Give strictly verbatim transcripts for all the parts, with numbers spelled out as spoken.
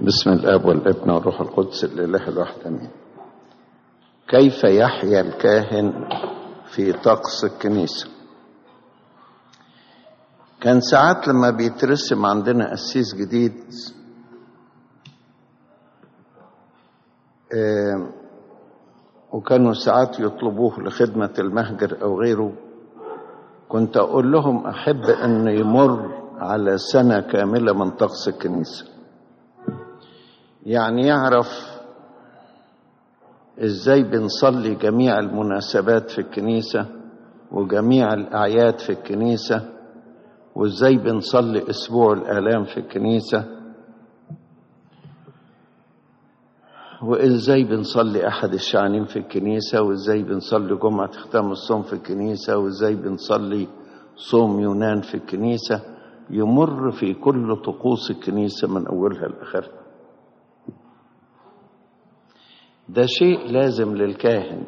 بسم الآب والابن والروح القدس الإله الواحد آمين. كيف يحيا الكاهن في طقس الكنيسة؟ كان ساعات لما بيترسم عندنا قسيس جديد آه وكانوا ساعات يطلبوه لخدمة المهجر أو غيره، كنت أقول لهم أحب أن يمر على سنة كاملة من طقس الكنيسة، يعني يعرف إزاي بنصلي جميع المناسبات في الكنيسة وجميع الأعياد في الكنيسة، وإزاي بنصلي أسبوع الآلام في الكنيسة، وإزاي بنصلي أحد الشعانين في الكنيسة، وإزاي بنصلي جمعة ختام الصوم في الكنيسة، وإزاي بنصلي صوم يونان في الكنيسة. يمر في كل طقوس الكنيسة من أولها لآخرها. ده شيء لازم للكاهن،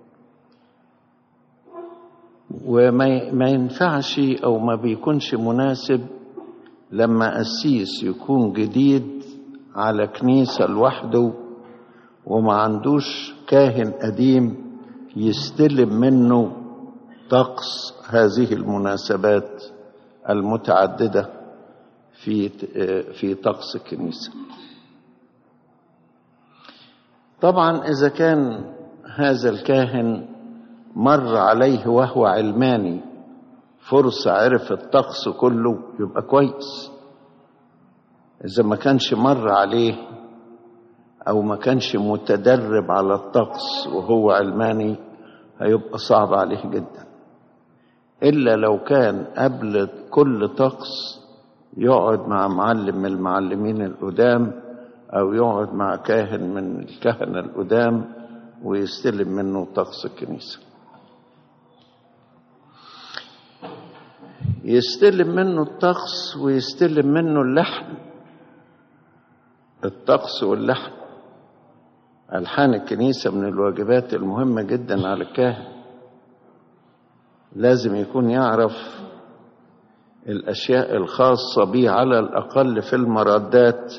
وما ينفعش أو ما بيكونش مناسب لما قسيس يكون جديد على كنيسة لوحده وما عندوش كاهن قديم يستلم منه طقس هذه المناسبات المتعددة في في طقس الكنيسة. طبعا إذا كان هذا الكاهن مر عليه وهو علماني فرصة عرف الطقس كله يبقى كويس. إذا ما كانش مر عليه أو ما كانش متدرب على الطقس وهو علماني هيبقى صعب عليه جدا، إلا لو كان قبل كل طقس يقعد مع معلم من المعلمين القدام أو يقعد مع كاهن من الكهنة القدام ويستلم منه طقس الكنيسة. يستلم منه الطقس ويستلم منه اللحن. الطقس واللحن ألحان الكنيسة من الواجبات المهمة جدا على الكاهن. لازم يكون يعرف الأشياء الخاصة به على الأقل في المردات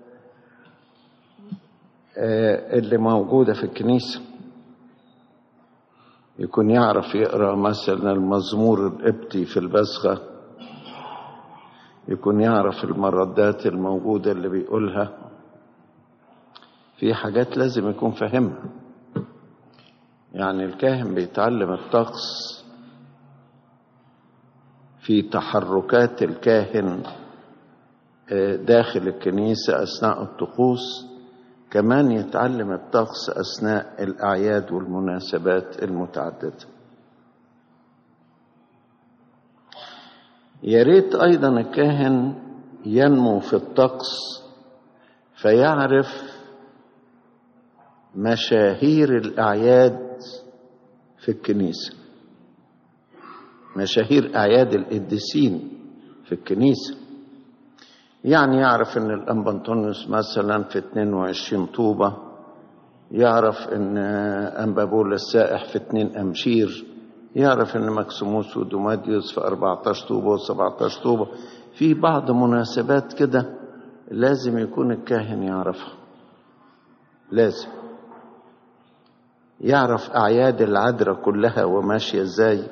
اللي موجودة في الكنيسة. يكون يعرف يقرأ مثلا المزمور القبطي في البسخة، يكون يعرف المردات الموجودة اللي بيقولها. في حاجات لازم يكون فاهمها. يعني الكاهن بيتعلم الطقس في تحركات الكاهن داخل الكنيسة أثناء الطقوس، كمان يتعلم الطقس أثناء الأعياد والمناسبات المتعددة. يا ريت أيضا الكاهن ينمو في الطقس فيعرف مشاهير الأعياد في الكنيسة، مشاهير أعياد القديسين في الكنيسة. يعني يعرف ان الأنبا أنطونيوس مثلا في اثنين وعشرين طوبة، يعرف ان أنبا بولا السائح في اثنين أمشير، يعرف ان مكسيموس ودوماديوس في أربعة عشر طوبة وسبعة عشر طوبة. في بعض مناسبات كده لازم يكون الكاهن يعرفها. لازم يعرف أعياد العذراء كلها وماشية ازاي.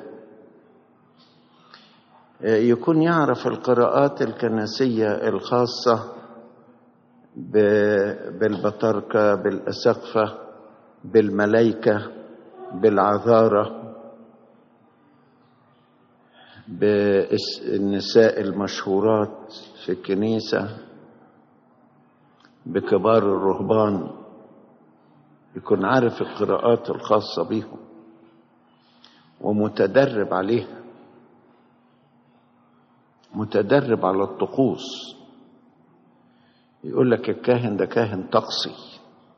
يكون يعرف القراءات الكنسية الخاصة بالبطاركة، بالأسقفة، بالملائكة، بالعذارة، بالنساء المشهورات في الكنيسة، بكبار الرهبان. يكون عارف القراءات الخاصة بهم ومتدرب عليها، متدرب على الطقوس. يقول لك الكاهن ده كاهن طقسي،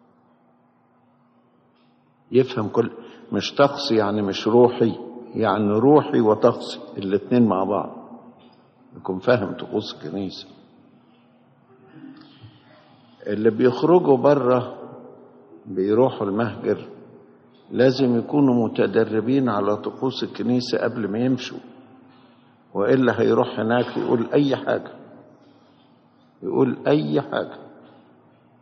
يفهم كل، مش طقسي يعني مش روحي، يعني روحي وطقسي الاتنين مع بعض. يكون فاهم طقوس الكنيسة. اللي بيخرجوا بره بيروحوا المهجر لازم يكونوا متدربين على طقوس الكنيسة قبل ما يمشوا، وإلا هيروح هناك يقول أي حاجة، يقول أي حاجة.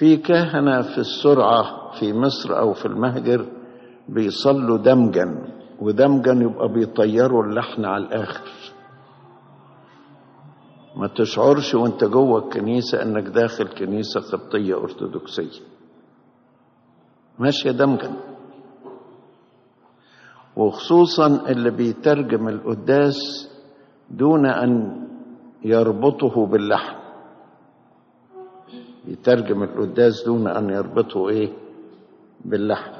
في كهنة في السرعة في مصر أو في المهجر بيصلوا دمجا، ودمجا يبقى بيطيروا اللحن على الآخر، ما تشعرش وانت جوه الكنيسة انك داخل كنيسة قبطية أرثوذكسية، ماشية دمجا. وخصوصا اللي بيترجم القداس دون أن يربطه باللحن، يترجم القداس دون أن يربطه إيه باللحن.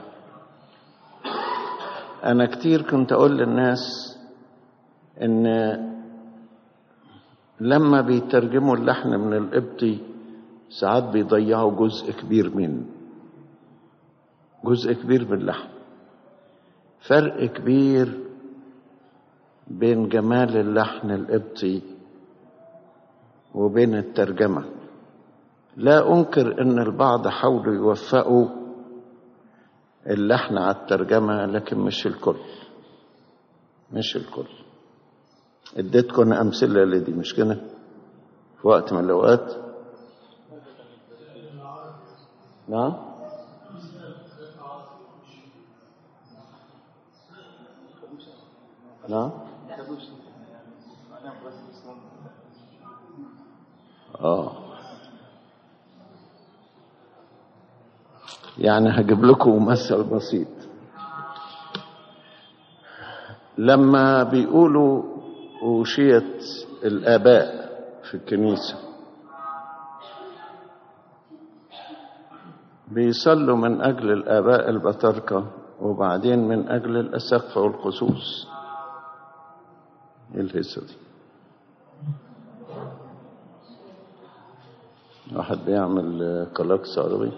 أنا كتير كنت أقول للناس إن لما بيترجموا اللحن من القبطي ساعات بيضيعوا جزء كبير منه، جزء كبير من اللحن. فرق كبير بين جمال اللحن القبطي وبين الترجمة. لا أنكر أن البعض حاولوا يوفقوا اللحن على الترجمة، لكن مش الكل، مش الكل. اديتكم أمثلة لدي مش كده في وقت من الأوقات. نعم نعم اه يعني هجيب لكم مثل بسيط. لما بيقولوا أوشية الآباء في الكنيسة بيصلوا من أجل الآباء البطاركة وبعدين من أجل الأساقفة والقسوس. ايه الهيصة دي؟ واحد بيعمل كلاكس عربي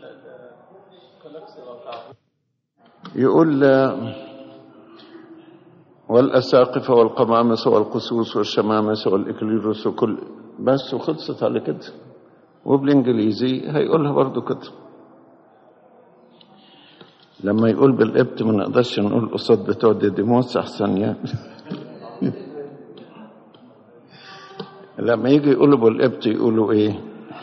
يقول والأساقفة والقمامس والقسوس والشمامس والإكليروس وكل، بس وخلصت على كده. وبالإنجليزي هيقولها برضو كده. لما يقول بالقبط ما نقدرش نقول قصاد بتوع ديديموس أحسن يعني. لما يجي يقولوا بالقبط يقولوا إيه؟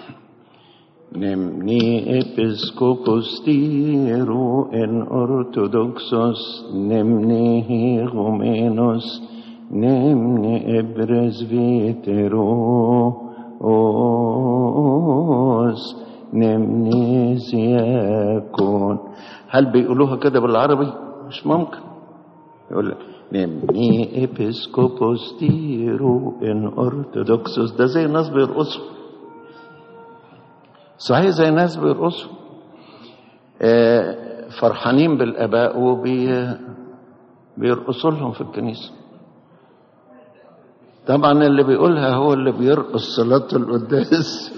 نمني إبسكوبوس تيرو إن أرثوذكسوس نمني هيغومينوس نمني إبرزفيترو أوس نمني زياكون. هل بيقولوها كده بالعربي؟ مش ممكن. يقول لك نمني إبسكوبوس تيرو إن أرثوذكسوس. ده زي الناس بيرقصوا، صحيح زي ناس بيرقصوا فرحانين بالآباء وبيرقصوا لهم في الكنيسة. طبعا اللي بيقولها هو اللي بيرقص صلاة القداس.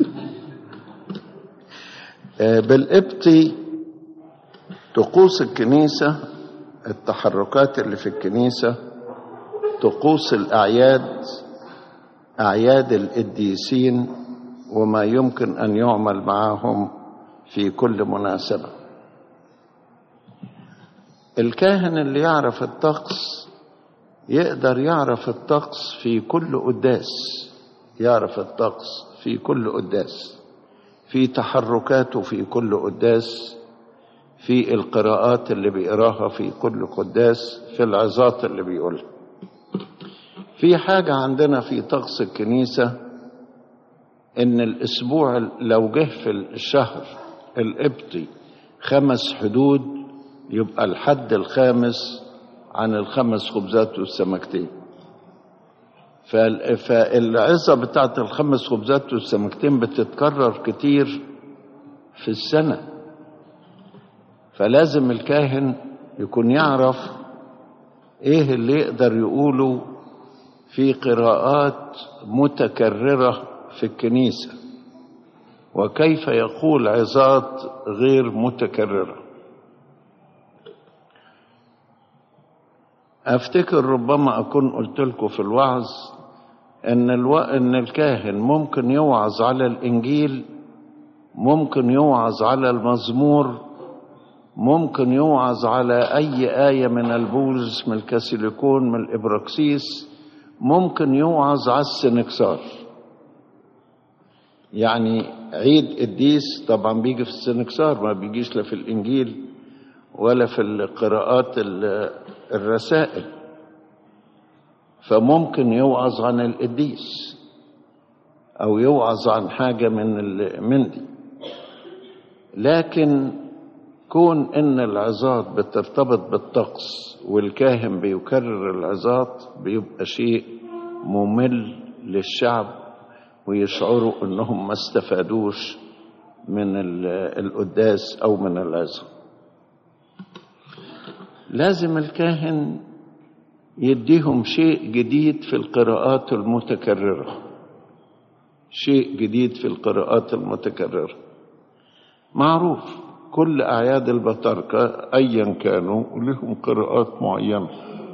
بالقبطي طقوس الكنيسة، التحركات اللي في الكنيسة، طقوس الأعياد، أعياد القديسين وما يمكن أن يعمل معهم في كل مناسبة. الكاهن اللي يعرف الطقس يقدر يعرف الطقس في كل قداس، يعرف الطقس في كل قداس، في تحركاته في كل قداس، في القراءات اللي بيقراها في كل قداس، في العظات اللي بيقولها. في حاجة عندنا في طقس الكنيسة إن الأسبوع لو جه في الشهر القبطي خمس حدود يبقى الحد الخامس عن الخمس خبزات والسمكتين. فالعظة بتاعت الخمس خبزات والسمكتين بتتكرر كتير في السنة، فلازم الكاهن يكون يعرف إيه اللي يقدر يقوله في قراءات متكررة في الكنيسة، وكيف يقول عظات غير متكررة. أفتكر ربما أكون قلت لكم في الوعظ إن, الو... إن الكاهن ممكن يوعظ على الإنجيل، ممكن يوعظ على المزمور، ممكن يوعظ على أي آية من البولس من الكاسيليكون من الإبراكسيس، ممكن يوعظ على السنكسار. يعني عيد قديس طبعا بيجي في السنكسار، ما بيجيش لا في الإنجيل ولا في القراءات الرسائل، فممكن يوعظ عن القديس أو يوعظ عن حاجة من من دي. لكن كون إن العظات بترتبط بالطقس والكاهن بيكرر العظات بيبقى شيء ممل للشعب، ويشعروا إنهم ما استفادوش من القداس أو من العظة. لازم الكاهن يديهم شيء جديد في القراءات المتكررة، شيء جديد في القراءات المتكررة. معروف كل أعياد البطاركة أيا كانوا لهم قراءات معينة،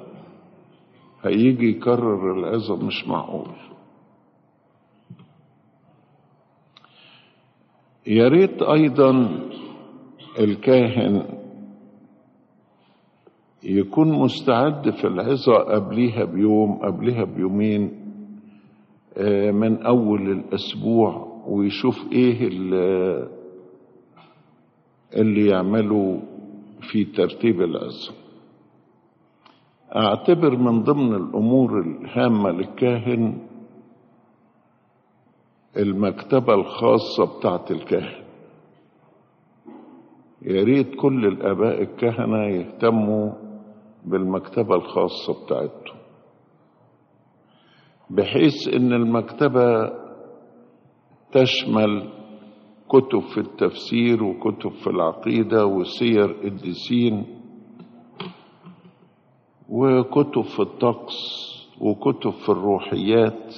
هيجي يكرر العظة مش معقول. يا ريت أيضا الكاهن يكون مستعد في العظة قبلها بيوم قبلها بيومين من أول الأسبوع، ويشوف إيه اللي يعمله في ترتيب العظة. أعتبر من ضمن الأمور الهامة للكاهن المكتبة الخاصة بتاعت الكاهن. يا ريت كل الآباء الكهنة يهتموا بالمكتبة الخاصة بتاعتهم، بحيث إن المكتبة تشمل كتب في التفسير وكتب في العقيدة وسير قديسين وكتب في الطقس وكتب في الروحيات،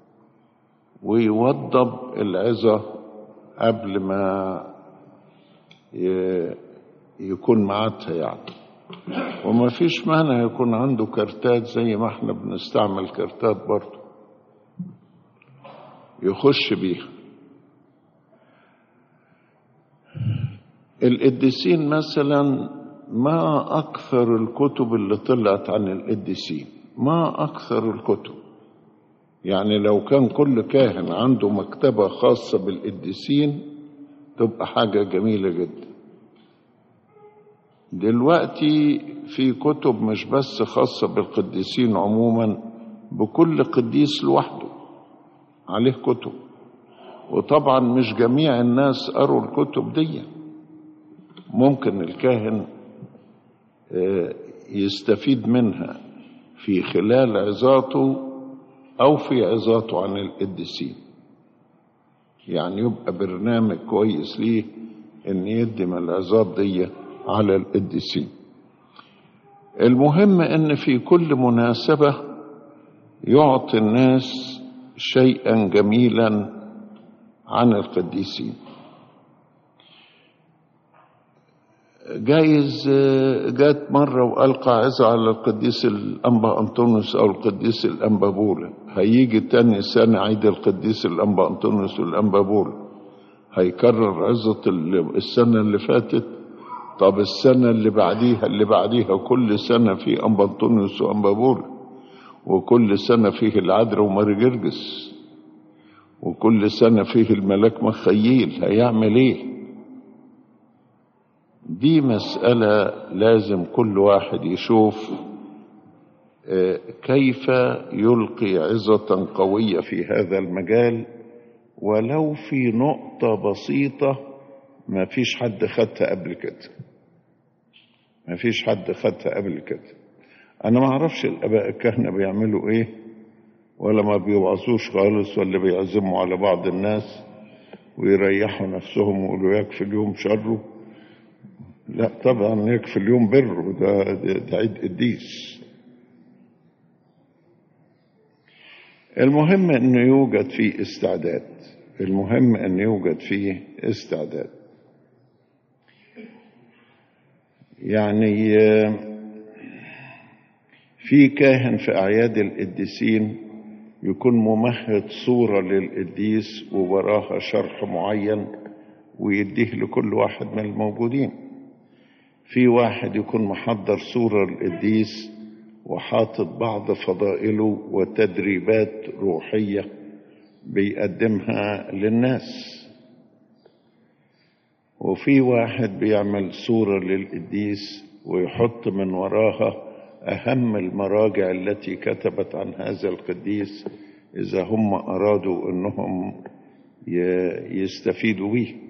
ويوضب العظة قبل ما يكون معادها يعني. وما فيش مانع يكون عنده كارتات زي ما احنا بنستعمل كارتات برضه يخش بيها. القديسين مثلا ما أكثر الكتب اللي طلعت عن القديسين، ما أكثر الكتب. يعني لو كان كل كاهن عنده مكتبة خاصة بالقديسين تبقى حاجة جميلة جدا. دلوقتي في كتب مش بس خاصة بالقديسين عموما، بكل قديس لوحده عليه كتب، وطبعا مش جميع الناس قروا الكتب دي. ممكن الكاهن يستفيد منها في خلال عظاته أو في عظاته عن القديسين، يعني يبقى برنامج كويس ليه إن يدم العظات دي على القديسين. المهم إن في كل مناسبة يعطي الناس شيئا جميلا عن القديسين. جايز جات مرة وألقى عظة على القديس الأنبا أنطونيوس أو القديس الأنبا بولا، هيجي تاني سنة عيد القديس الأنبا أنطونيوس والأنبا بولا، هيكرر عظة السنة اللي فاتت. طب السنة اللي بعديها اللي بعديها كل سنة في أنبا أنطونيوس وأنبا بولا، وكل سنة فيه العذراء وماري جرجس، وكل سنة فيه الملاك مخيل، هيعمل ايه؟ دي مسألة لازم كل واحد يشوف كيف يلقي عظة قوية في هذا المجال، ولو في نقطة بسيطة ما فيش حد خدها قبل كده، ما فيش حد خدها قبل كده. أنا ما أعرفش الآباء الكهنة بيعملوا إيه، ولا ما بيوعظوش خالص، ولا بيعزموا على بعض الناس ويريحوا نفسهم ويقولوا يكفي اليوم شره. لا طبعا يكفي اليوم بره، ده, ده, ده عيد قديس. المهم أن يوجد فيه استعداد، المهم أن يوجد فيه استعداد. يعني في كاهن في أعياد القديسين يكون ممهد صورة للقديس ووراها شرح معين ويديه لكل واحد من الموجودين. في واحد يكون محضر صورة للقديس وحاطط بعض فضائله وتدريبات روحية بيقدمها للناس. وفي واحد بيعمل صورة للقديس ويحط من وراها أهم المراجع التي كتبت عن هذا القديس إذا هم أرادوا أنهم يستفيدوا به.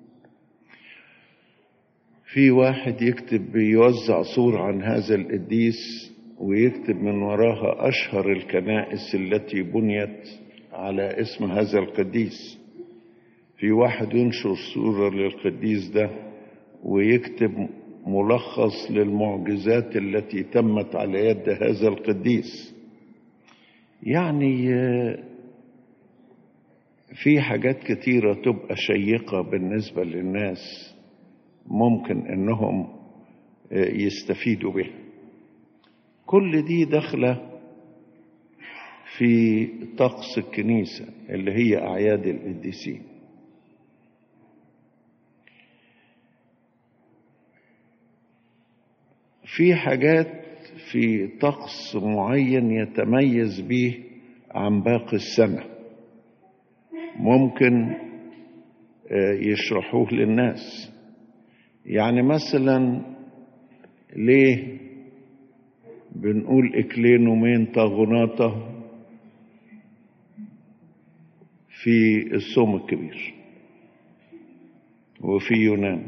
في واحد يكتب بيوزع صورة عن هذا القديس ويكتب من وراها أشهر الكنائس التي بنيت على اسم هذا القديس. في واحد ينشر صورة للقديس ده ويكتب ملخص للمعجزات التي تمت على يد هذا القديس. يعني في حاجات كتيرة تبقى شيقة بالنسبة للناس ممكن انهم يستفيدوا بها. كل دي داخلة في طقس الكنيسة اللي هي أعياد القديسين. في حاجات في طقس معين يتميز به عن باقي السنة ممكن يشرحوه للناس. يعني مثلا ليه بنقول إكلينومين طاغوناتا في الصوم الكبير وفي يونان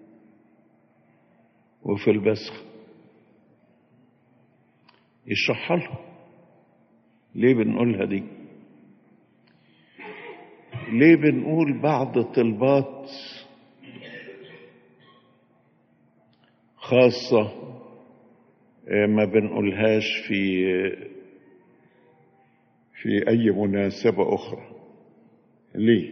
وفي البسخ؟ يشرح لهم ليه بنقولها دي. ليه بنقول بعض طلبات خاصة ما بنقولهاش في في أي مناسبة أخرى؟ ليه؟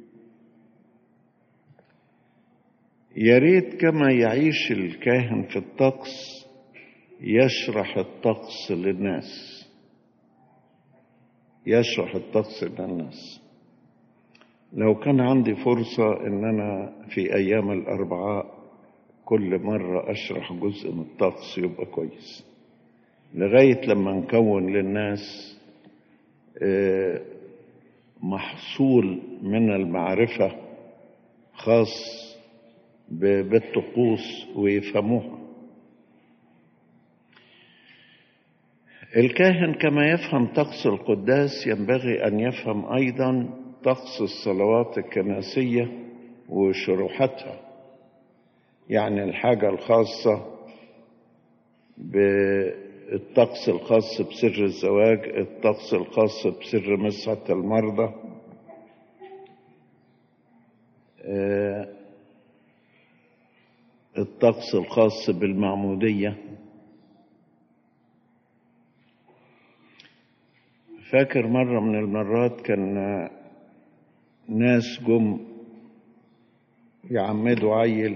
يا ريت كما يعيش الكاهن في الطقس يشرح الطقس للناس، يشرح الطقس للناس. لو كان عندي فرصة إن أنا في أيام الأربعاء كل مرة أشرح جزء من الطقس يبقى كويس، لغاية لما نكون للناس محصول من المعرفة خاص بالطقوس ويفهموها. الكاهن كما يفهم طقس القداس ينبغي أن يفهم أيضا طقس الصلوات الكنسية وشروحاتها. يعني الحاجة الخاصة بالطقس الخاص بسر الزواج، الطقس الخاص بسر مسحة المرضى، الطقس الخاص بالمعمودية. فاكر مرة من المرات كان ناس جم يعمدوا عيل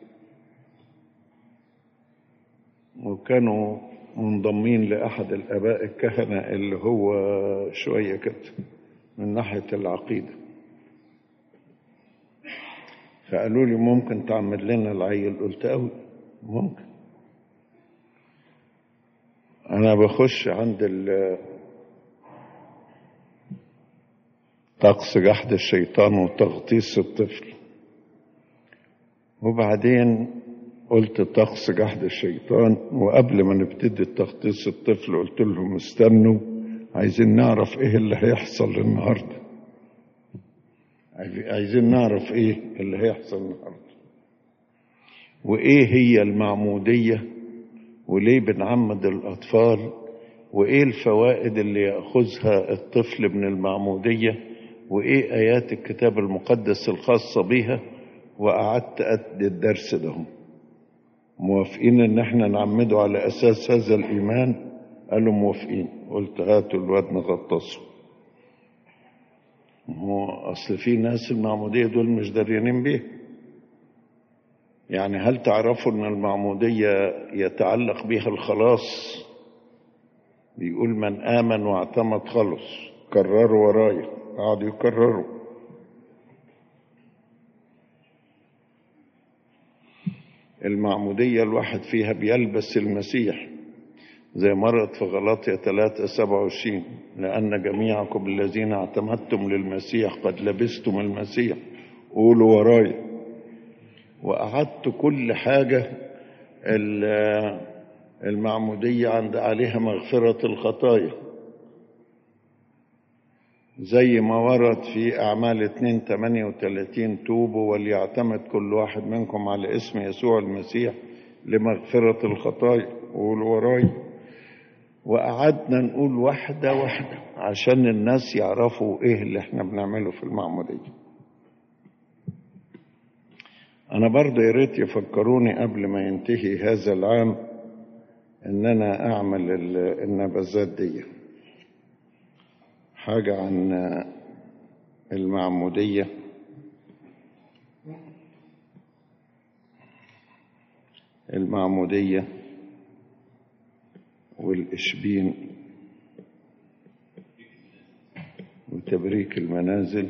وكانوا منضمين لأحد الآباء الكهنة اللي هو شوية كده من ناحية العقيدة، فقالوا لي ممكن تعمد لنا العيل؟ قلت أوي ممكن. أنا بخش عند طقس جحد الشيطان وتغطيس الطفل، وبعدين قلت طقس جحد الشيطان، وقبل ما نبتدي تغطيس الطفل قلت لهم استنوا عايزين نعرف ايه اللي هيحصل النهارده، عايزين نعرف ايه اللي هيحصل النهارده وايه هي المعمودية وليه بنعمد الأطفال وايه الفوائد اللي يأخذها الطفل من المعمودية وايه آيات الكتاب المقدس الخاصة بيها. وقعدت أدي الدرس ده. موافقين ان احنا نعمده على اساس هذا الايمان؟ قالوا موافقين. قلت هاتوا الواد نغطسه. هو اصل في ناس المعمودية دول مش داريانين بيه. يعني هل تعرفوا ان المعمودية يتعلق بها الخلاص؟ بيقول من آمن واعتمد خلص. كرروا ورايا، قعدوا يكرروا. المعمودية الواحد فيها بيلبس المسيح زي مرت في غلاطية ثلاثة سبعة وعشرين، لأن جميعكم الذين اعتمدتم للمسيح قد لبستم المسيح. قولوا ورايا. وقعدت كل حاجة المعمودية عند عليها مغفرة الخطايا، زي ما ورد في أعمال اتنين ثمانية وثلاثين: توبوا وليعتمد كل واحد منكم على اسم يسوع المسيح لمغفرة الخطايا. قولوا وراي. وقعدنا نقول واحدة واحدة عشان الناس يعرفوا ايه اللي احنا بنعمله في المعمودية. انا برضه يا ريت يفكروني قبل ما ينتهي هذا العام ان انا اعمل النبذات دي، حاجة عن المعمودية المعمودية والإشبين وتبريك المنازل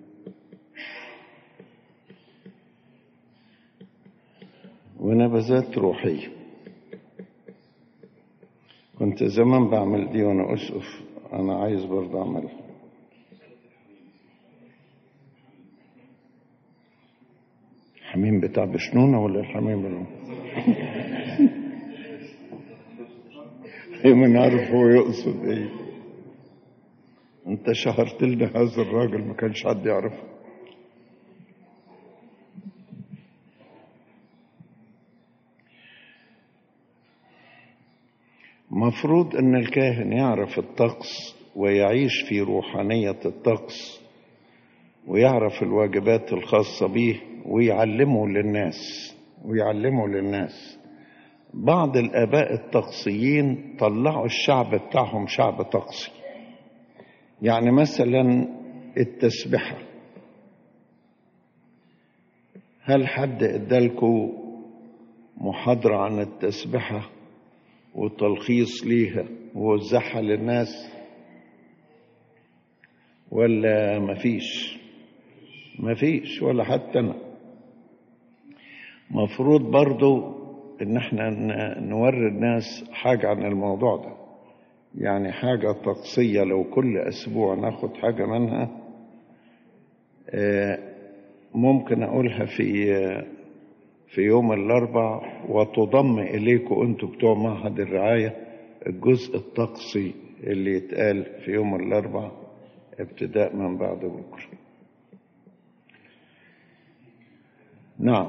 ونبذات روحية. كنت زمان بعمل دي وانا أسقف، انا عايز برضه اعملها. الحميم بتاع بشنونة ولا الحميم اللي ايه؟ من عارف هو يقصد ايه. انت شهرت لنا هذا الراجل ما كانش حد يعرفه. مفروض ان الكاهن يعرف الطقس ويعيش في روحانية الطقس ويعرف الواجبات الخاصة به ويعلمه للناس ويعلمه للناس. بعض الآباء الطقسيين طلعوا الشعب بتاعهم شعب طقسي. يعني مثلا التسبحة، هل حد ادالكوا محاضرة عن التسبحة وتلخيص ليها ووزعها للناس ولا مفيش؟ مفيش ولا حتى أنا. مفروض برضو ان احنا نوري الناس حاجة عن الموضوع ده، يعني حاجة طقسية لو كل اسبوع ناخد حاجة منها. ممكن اقولها في في يوم الاربع، وتضم اليكم انتوا بتوع معهد الرعاية الجزء الطقسي اللي يتقال في يوم الاربع ابتداء من بعد بكرة. نعم.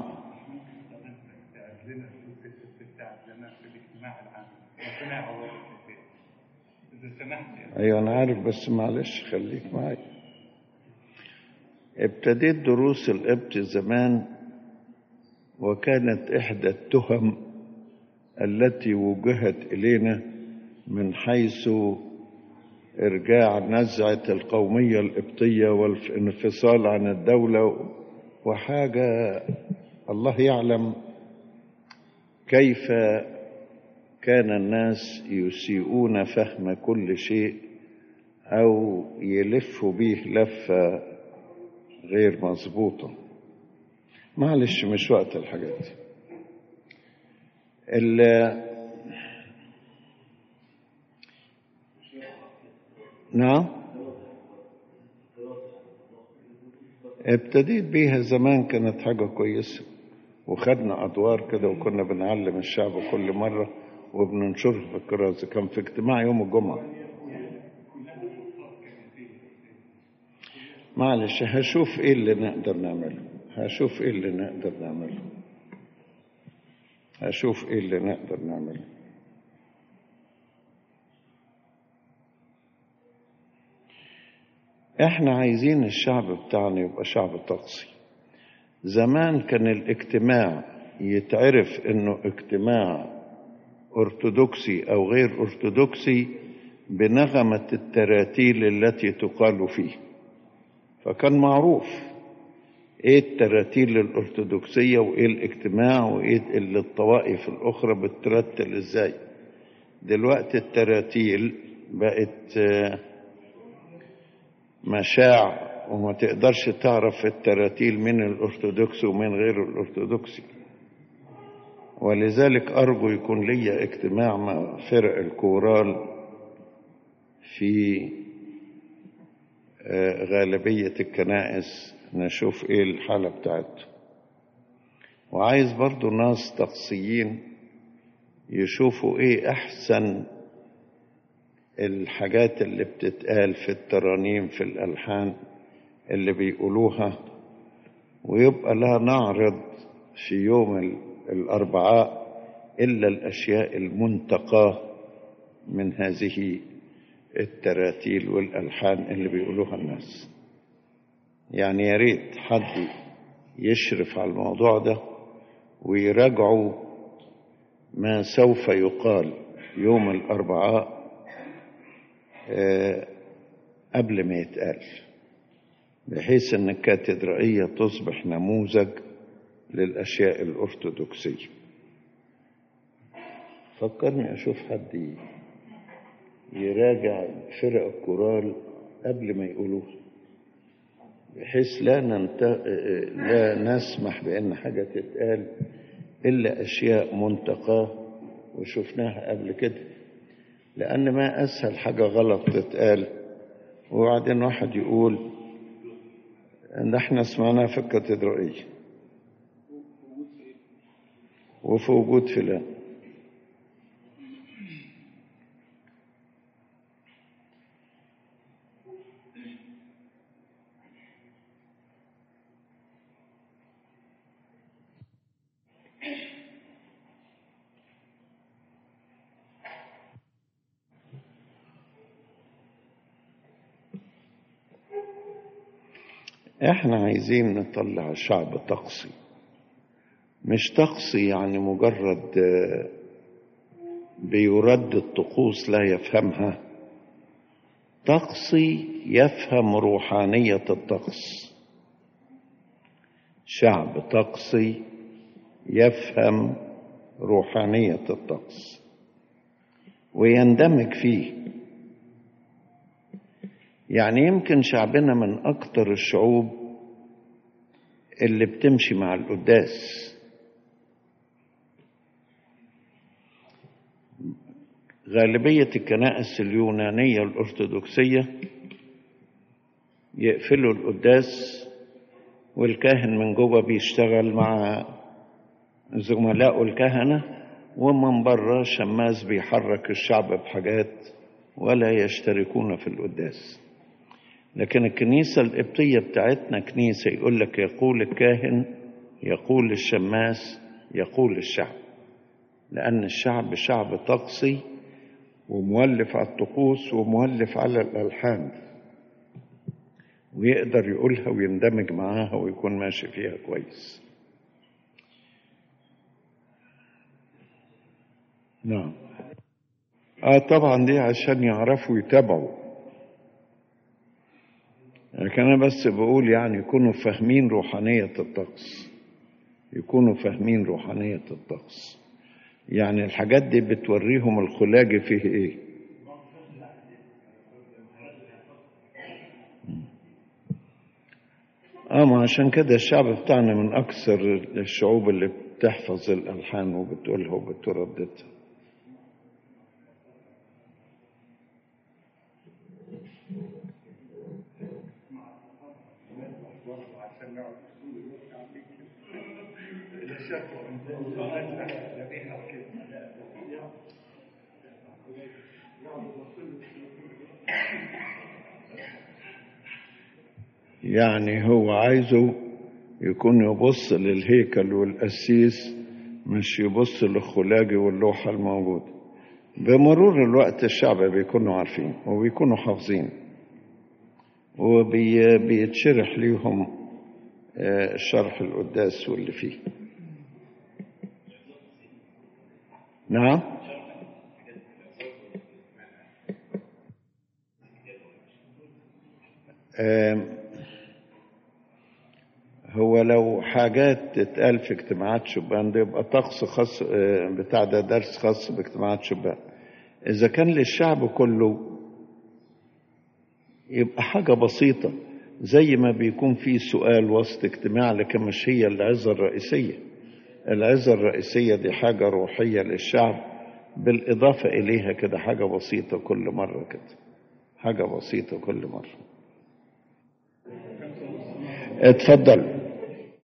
ايوه انا عارف، بس معلش خليك معي. ابتديت دروس القبط زمان، وكانت احدى التهم التي وجهت الينا من حيث ارجاع نزعة القومية القبطية والانفصال عن الدولة، وحاجة الله يعلم كيف كان الناس يسيئون فهم كل شيء أو يلفوا به لفة غير مظبوطة. معلش مش وقت الحاجات دي. نعم. ابتديت بيها زمان، كانت حاجة كويسة، وخدنا أدوار كده وكنا بنعلم الشعب كل مرة وبننشرها في الكراسة. كان في اجتماع يوم الجمعة. معلش هشوف ايه اللي نقدر نعمله هشوف ايه اللي نقدر نعمله هشوف ايه اللي نقدر نعمله احنا عايزين الشعب بتاعنا يبقى شعب طقسي. زمان كان الاجتماع يتعرف انه اجتماع ارثوذكسي او غير ارثوذكسي بنغمة التراتيل التي تقال فيه، فكان معروف ايه التراتيل الارثوذكسية وايه الاجتماع وايه اللي الطوائف الاخرى بترتل ازاي. دلوقتي التراتيل بقت مشاع، وما تقدرش تعرف التراتيل من الارثوذكسي ومن غير الارثوذكسي. ولذلك ارجو يكون لي اجتماع مع فرق الكورال في غالبية الكنائس نشوف ايه الحالة بتاعته. وعايز برضو ناس طقسيين يشوفوا ايه احسن الحاجات اللي بتتقال في الترانيم في الالحان اللي بيقولوها، ويبقى لا نعرض في يوم الاربعاء الا الاشياء المنتقاه من هذه التراتيل والالحان اللي بيقولوها الناس. يعني يا ريت حد يشرف على الموضوع ده ويراجعوا ما سوف يقال يوم الاربعاء قبل ما يتقال، بحيث ان الكاتدرائية تصبح نموذج للاشياء الارثوذكسية. فكرني اشوف حد يراجع فرق الكورال قبل ما يقولوها، بحيث لا ننت... لا نسمح بان حاجة تتقال الا اشياء منتقاه وشفناها قبل كده، لان ما اسهل حاجة غلط تتقال وبعدين واحد يقول ان احنا سمعناها في الكاتدرائية وفي وجود فلان. احنا عايزين نطلع شعب طقسي، مش طقسي يعني مجرد بيرد الطقوس لا يفهمها، طقسي يفهم روحانية الطقس. شعب طقسي يفهم روحانية الطقس ويندمج فيه. يعني يمكن شعبنا من أكتر الشعوب اللي بتمشي مع القداس. غالبية الكنائس اليونانية الأرثوذكسية يقفلوا القداس والكاهن من جوه بيشتغل مع زملائه الكهنة، ومن بره شماس بيحرك الشعب بحاجات ولا يشتركون في القداس. لكن الكنيسة القبطية بتاعتنا كنيسة يقول لك يقول الكاهن، يقول الشماس، يقول الشعب، لأن الشعب شعب طقسي ومؤلف على الطقوس ومؤلف على الألحان، ويقدر يقولها ويندمج معاها ويكون ماشي فيها كويس. نعم. آه طبعا دي عشان يعرفوا يتابعوا، لكن أنا بس بقول يعني يكونوا فاهمين روحانية الطقس، يكونوا فاهمين روحانية الطقس. يعني الحاجات دي بتوريهم الخلاجة فيه ايه. اه ما عشان كده الشعب بتاعنا من اكثر الشعوب اللي بتحفظ الالحان وبتقولها وبترددها. يعني هو عايزه يكون يبص للهيكل والقسيس، مش يبص للخلاجي واللوحة الموجودة. بمرور الوقت الشعب بيكونوا عارفين وبيكونوا حافظين وبيتشرح ليهم شرح القداس واللي فيه. نعم. هو لو حاجات تتقال في اجتماعات شبان ده يبقى طقس خاص بتاع ده، درس خاص باجتماعات شبان. إذا كان للشعب كله يبقى حاجة بسيطة، زي ما بيكون في سؤال وسط اجتماع، لكن مش هي العظة الرئيسية. العظة الرئيسية دي حاجة روحية للشعب، بالإضافة إليها كده حاجة بسيطة كل مرة كده، حاجة بسيطة كل مرة. اتفضل.